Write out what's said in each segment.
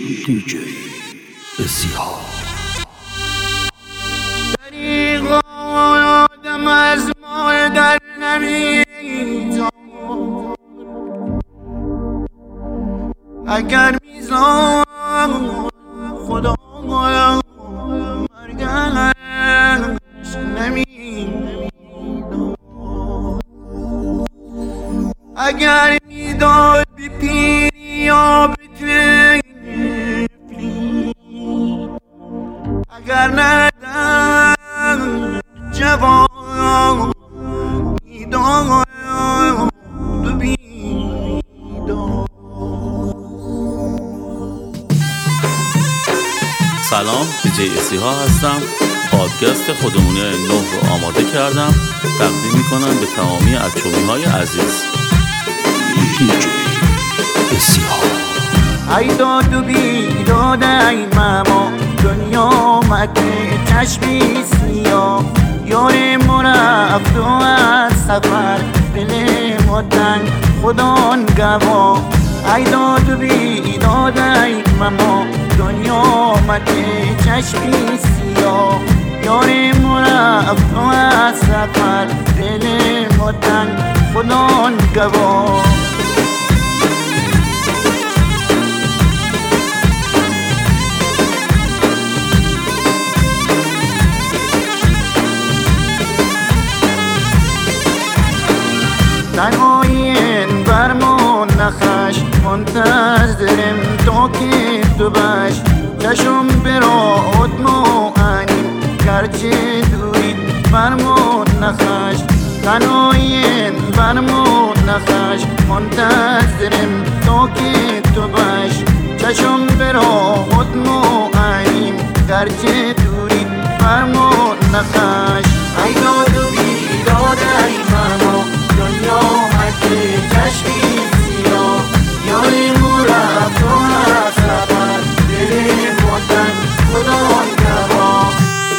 دیجی بسیار دریغ آدم از ما در نمیتاب اگر میزان خدا مرگش نمیداد اگر میداد بی پیری یا بی طفلی اگر ندم جوان میداد و بیداد. سلام، دیجی اسیها هستم. پادکست خودمونی 9 رو آماده کردم، تقدیم میکنم به تمامی های عزیز. دیجی بسیار ای داد و بیداد ای ماما دنیا مکه چشمی سیاه یار ما رفت و از سفر دل ما تنگ خدا گواه ای داد و بیداد ای ماما دنیا مکه چشمی سیاه یار ما رفت و از سفر دل ما تنگ خدا گواه. تنهایین برمون نخش منتظرم تا که تو بش چشم برات معنیم گرچه دوید برمون نخش تنهایین برمون نخش منتظرم تا که تو بش چشم برات معنیم گرچه دوید برمون نخش ای داد و بیداد ای ماما دنیا مکه چشمی سیاه یاری مرفت و از سفر دل مدن خدا گواه.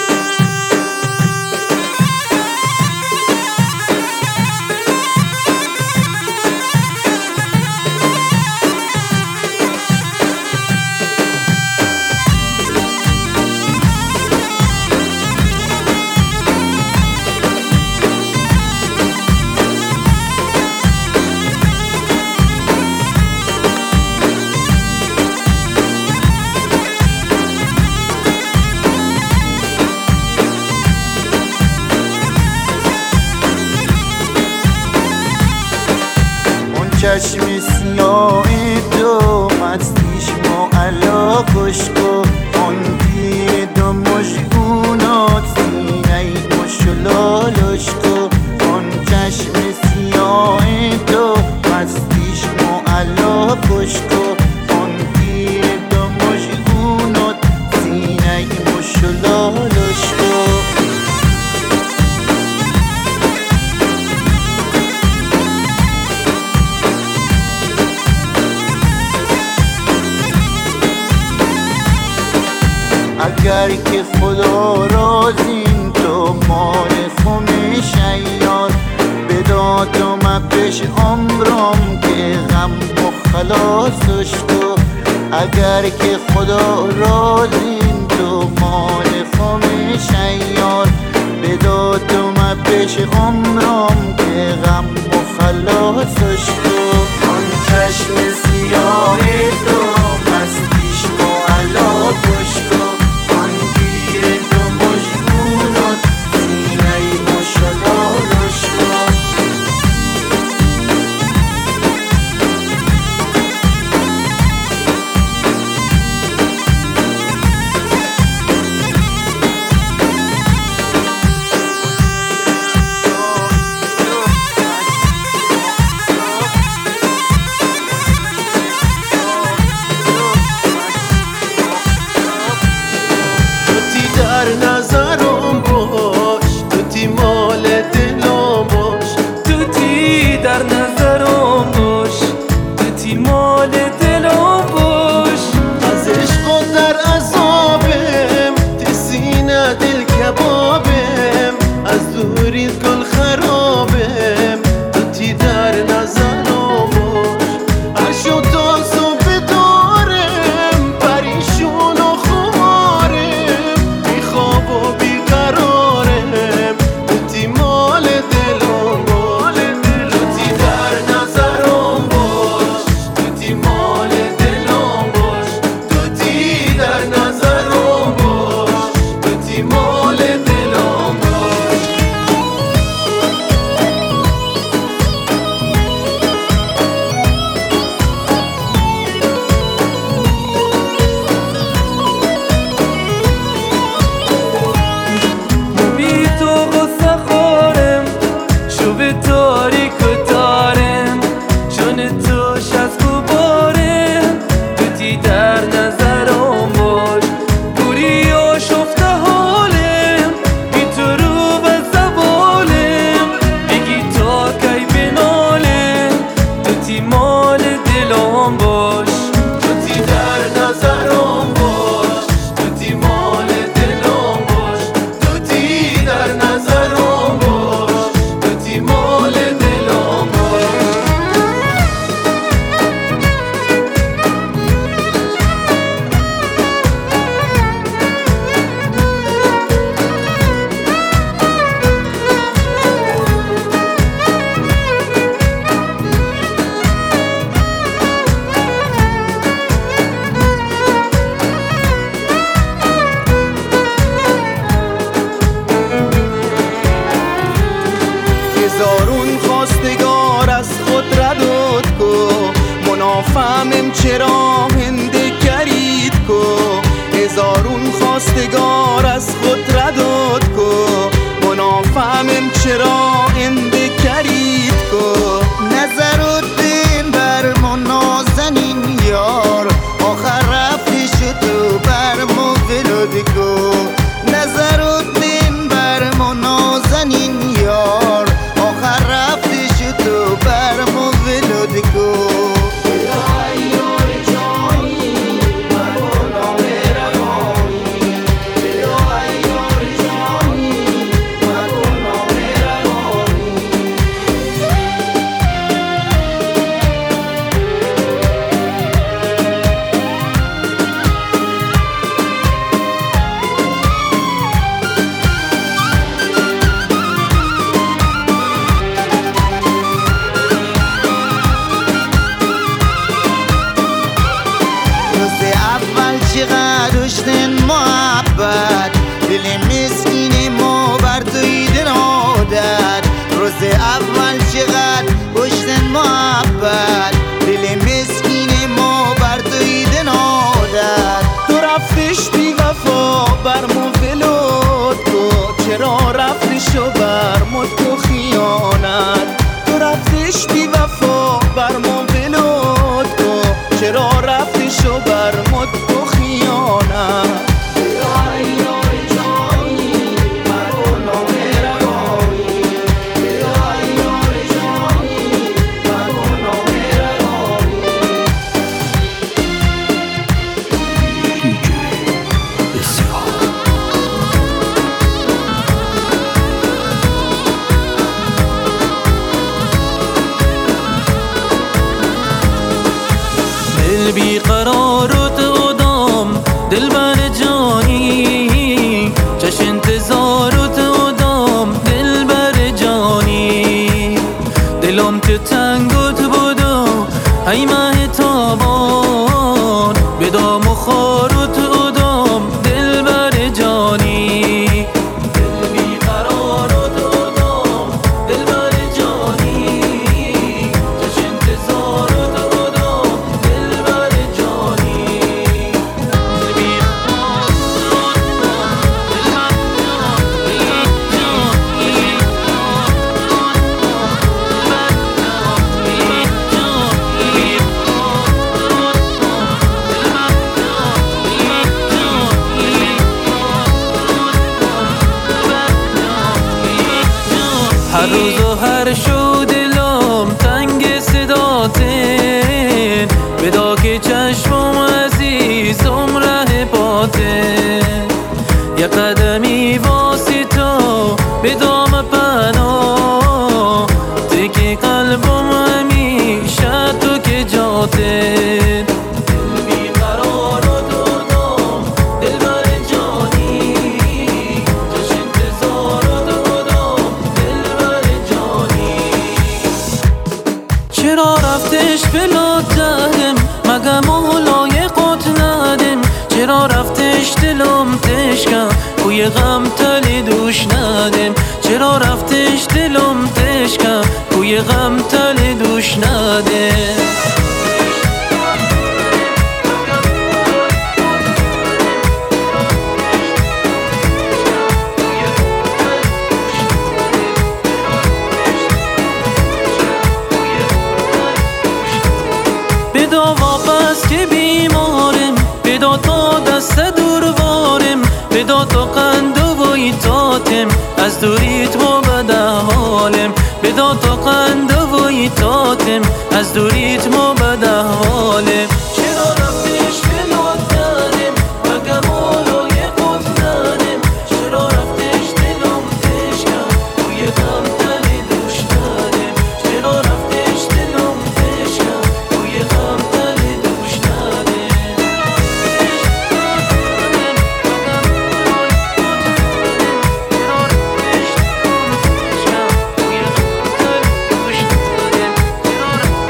چشم سیاه تو مستیش معلا کشکو آن تیر دو مجگونات سینه مشلالشکو آن چشم سیاه تو مستیش معلا کشکو آن تیر دو مجگونات سینه مشلالشکو. اگر که خدا رازین تو مال خمش ایار بداد و مپش عمرم که غم و خلاصش تو اگر که خدا رازین تو مال خمش ایار بداد و مپش عمرم که غم و خلاصش تو آن چشم سیاه تو مستیش معلا کشت چرا هنده کرید کو هزارون خواستگار از خود رداد کو منافهمم چرا هنده کرید کو نظرت بین بر منازنین یار آخر رفتی شد و بر مولد کو نظرت بین بر منازنین یار آخر رفتی شد و بر مولد کو چقدر داشتن محبت دل مسکین ما بر توی عادت روز اول چقدر داشتن محبت دل مسکین ما بر توی عادت تو رفتش بی وفا بر مو ولاد کو چرا رفتش و بر مد کو خیانت تو رفتش بی وفا بر مو ولاد کو چرا رفتش و بر مد کو خیانت دل بیقرارت ادام دل بر جانی چش انتظارت ادام دل بر جانی دلم تو تنگت بودو ای ماه تابان بدام و خارت ادام دل بر جانی دل بیقرارت ادام دل بر جانی چش انتظارت ادام دل بر جانی دل بیقرارت هر روز و هر شو دلم تنگ صداتن بدا که چشمم عزیزم ره باطن یه قدمی واسه تو بدام پناه تکی قلبم همیشه تو که جاتن دل بیقرارت ادام دل بر جانی چش انتظارت ادام دل بر جانی چرا رفتش بلادم مگه مولای قد ندم چرا رفتش دلم تشکم کوی غم تلی دوش ندم چرا رفتش دلم تشکم کوی غم تلی دوش ندم بدا واپس که بیمارم بدا تا دست دوروارم بدا تا قند و ایتاتم از دوریت ما بده حالم بدا تا قند و ایتاتم از دوریت ما بده حالم چرا رفتش بلاد ندم مگه مولای قد ندم چرا رفتش دلم تشکم توی غم تلی دوش ندم چرا رفتش دلم تشکم توی غم تلی دوش ندم چرا رفتش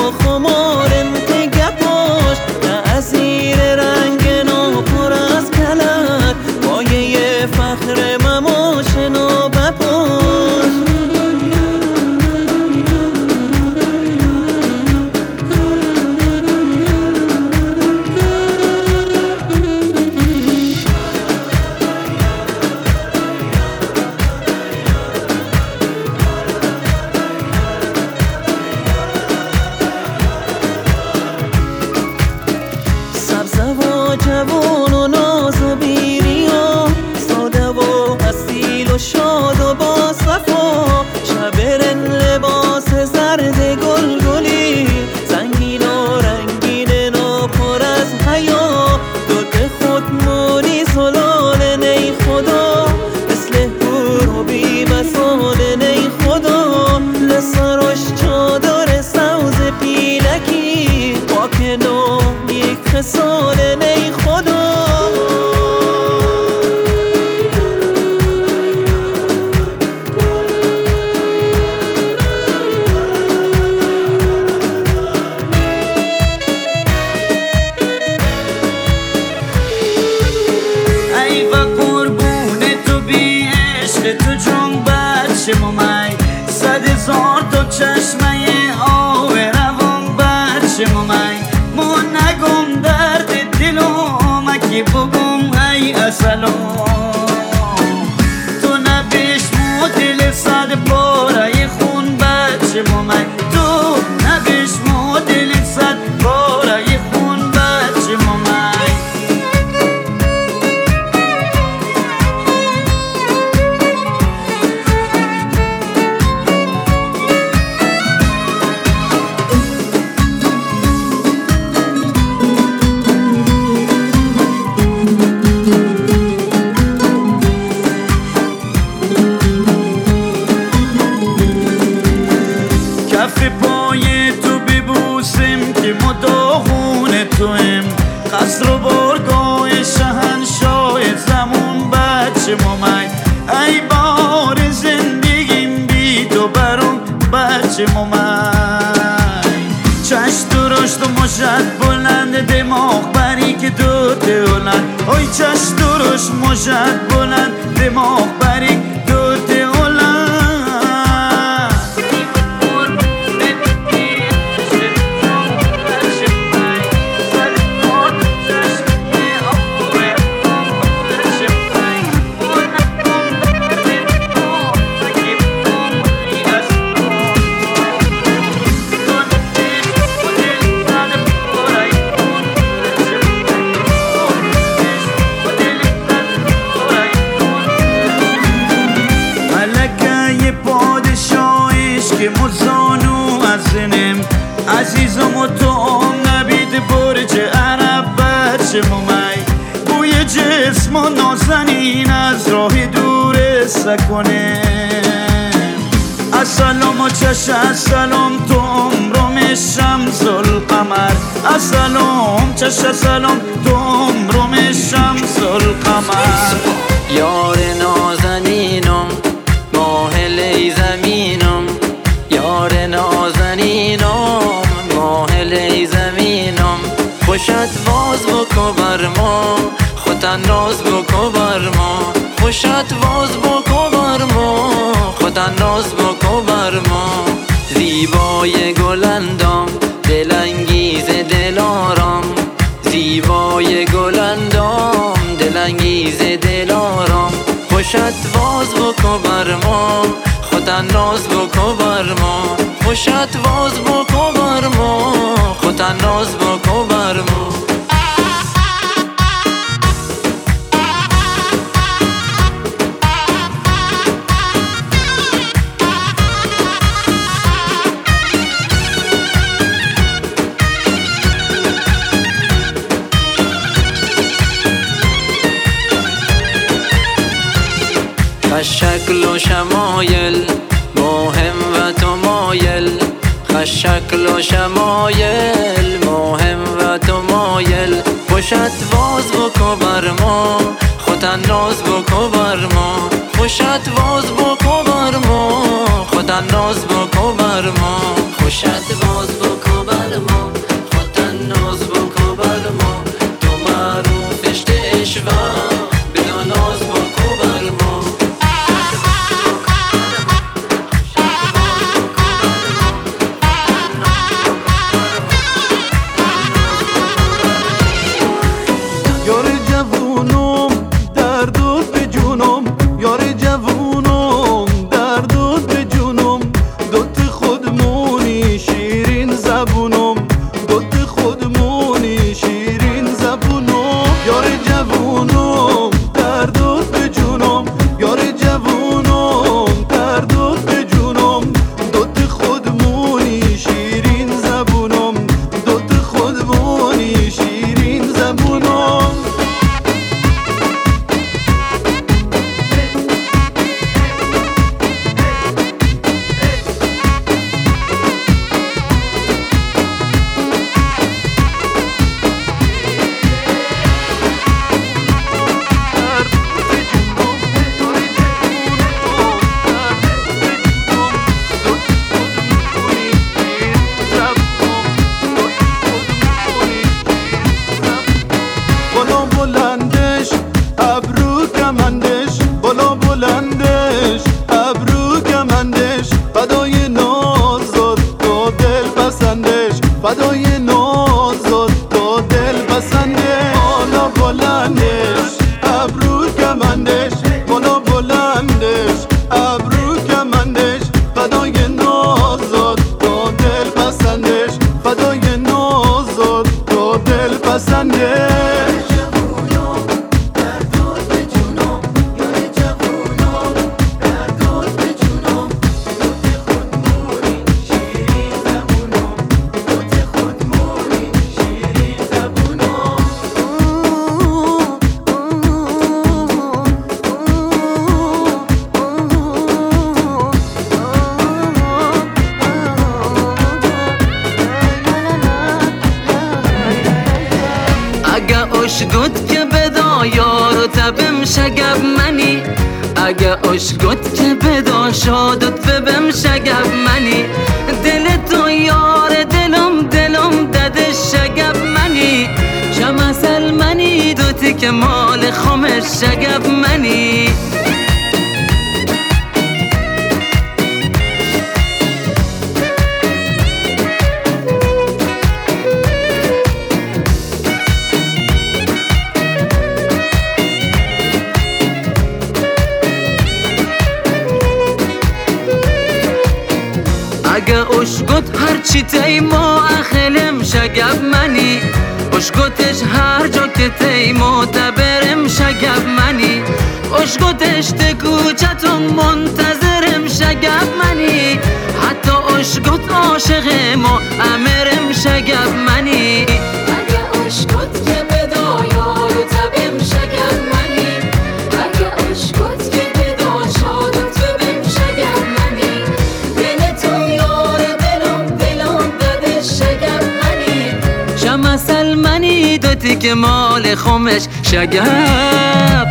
خمارم که گپاش نه اسیر رنگ نو پر از کلک پایه فخر مماشن و بپاش جوان و ناز و بیری و ساده و اصیل و شاد و با صفا شبرن لباس زرد گلگلی زنگین و رنگین و پر از حیا دوت خود مونی زلال نی خدا مثل هور و بی مثال نی خدا لسرش چادر سوز پیلکی پاک نو یک خسال نی خدا ای و قربون تو بی عشق تو جون بچه ممی 100,000 تا چشمه آب روان بچه ممی ما نگم درد دلم که بگم ای اصلم تو نبشمو دل 100 پاره خون بچه ممی تو نبشمو دل 100 پاره خون بچه ممی کف پای تو ببوسم که مداغون تویم قصر و بارگاه شهنشاه زمون بچه ممی ای بار زندگیم بی تو برام بچه ممی چشم درشت و مشت بلند دماغ بری که دوت هلند ای چشم درشت مشت بلند دماغ بری دوت هلند که مزانو ازنم عزیزم و تو نبید برج عرب بچه ممی بوی جسم و نازنین از راه دور سکنم السلام و چش السلام تو عمرم شمس القمر السلام چش سلام تو عمرم شمس القمر یار نازنینم ماه لی زمینم یار نازنینم ماه لی زمینم خوشت واز بکو بر ما خودت ناز بکو بر ما خوشت واز بکو بر ما خودت ناز بکو بر ما زیبای گلندام دلانگیز دلارام زیبای گلندام دلانگیز دلارام خوشت واز بکو بر ما خودت ناز بکو بر ما خوشت واز بکو بر ما خودت ناز بکو بر ما شکل و شمایل مهم و تو مایل شکل و شمایل مهم و تو مایل خوشت واز بکو بر ما خودت ناز بکو بر ما خوشت واز بکو بر ما خودت ناز بکو بر ما خوشت واز بکو بر پسنده. اشگوت که بدا یارو تبم شگب منی اگه اشگوت که بدا شادت ببم شگب منی دل تو یار دلم دده شگب منی شمسل منی دوتی که مال خمش شگب منی اگه اشگوت هرچی تیما اخلم شگب منی اشگوتش هر جا که تیما تبرم شگب منی اشگوتش تکوچتون منتظرم شگب منی حتی اشگوت عاشق ما امرم شگب منی اگه اشگوت که بدا یارو تبم شگب منی اگه اشگوت که بدا شادت ببم شگب منی دل تو یار دلم دده شگب منی شمسل منی دوتی که مال خمش شگب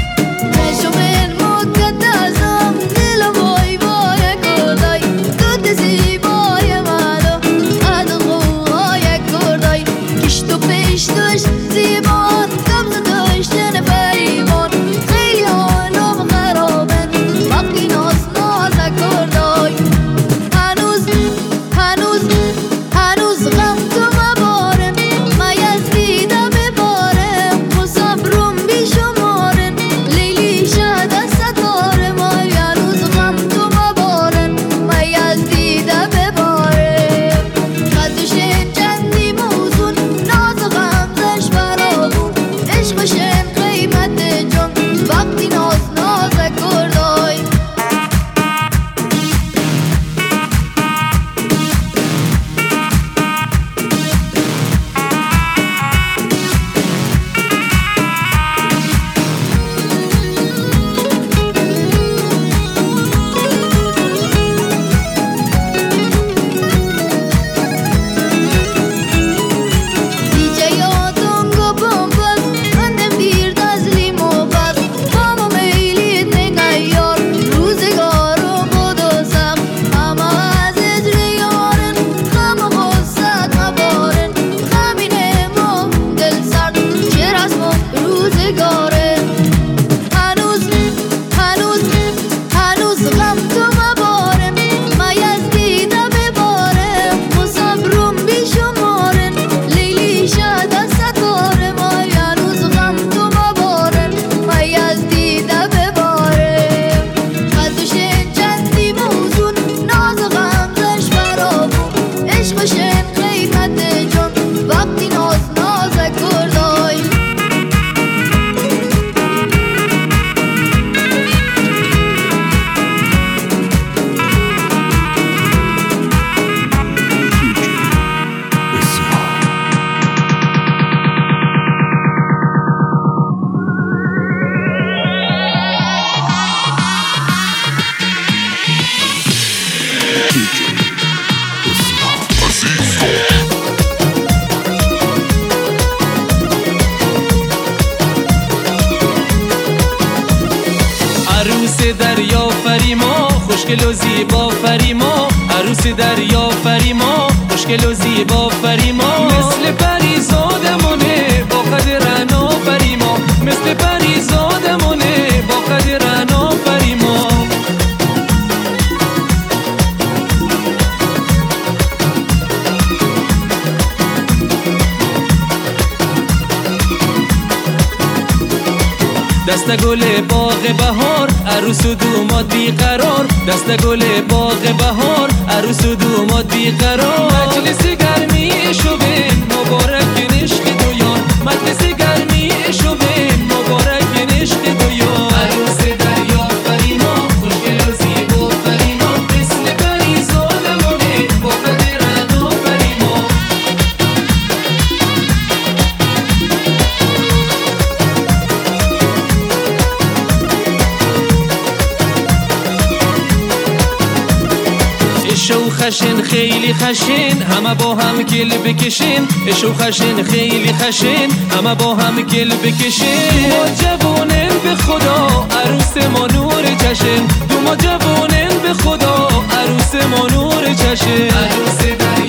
دریا فریما خوشگل و زیبا فریما عروس دریا فریما خوشگل و زیبا فریما مثل پری زادمونه با قد رعنا فریما مثل پری زادمونه با قد رعنا فریما دست گل باغ بهار عروس و دوماد بیقرار دست گل باغ بهار عروس و دوماد بیقرار مجلس گرمی شبین مبارک عشق دویان خشن خیلی خشن همه با هم گل بکشین عشق خشن خیلی خشن همه با هم گل بکشین ما جوونن به خدا عروس ما نور چشم ما جوونن به خدا عروس ما نور چشم عروس